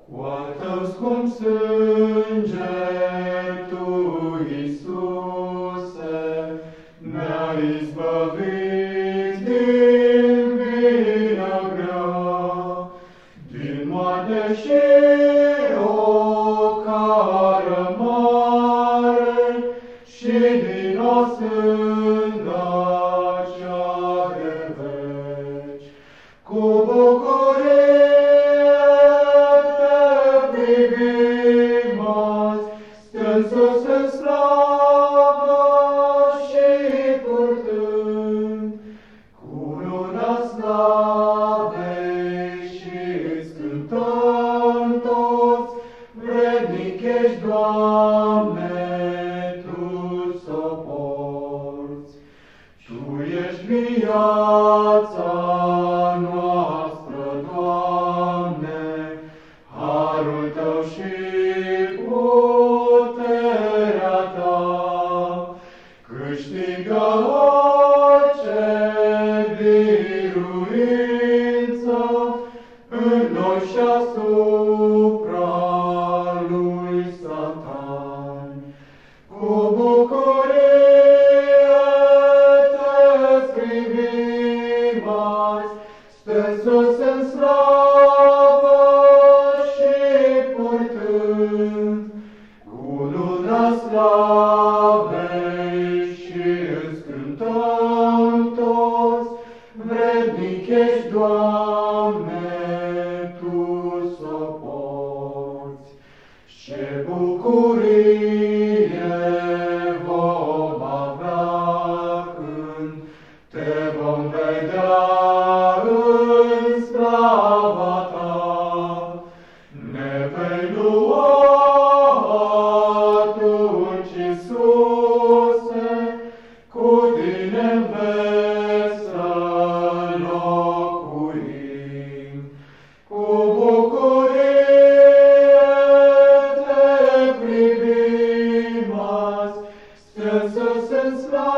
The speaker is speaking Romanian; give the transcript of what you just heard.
Cu al tău scump sânge, tu, Iisuse, ne-ai izbăvit din vina grea, din moarte și ocară mare și din o sânda cea de veci. Cu bucurie stând sus în slavă și purtând cununa slavei și îți cântăm toți, vrednic ești, Doamne, Tu s-o porți. Tu ești viața noastră, Doamne, harul Tău și puterea Ta câștigă orice biruință în noi și asupra lui Satan. Cu bucurie Te privim azi, stând sus în slavă și purtând cununa slavei și îți cântăm toți, vrednic ești, Doamne, Tu s-o porți. Ce bucurie vom avea când Te vom vedea în slava Ta. Ne vei lua atunci, Iisuse, cu Tine-n veci să locuim. Cu bucurie Te privim azi, stând sus în slavă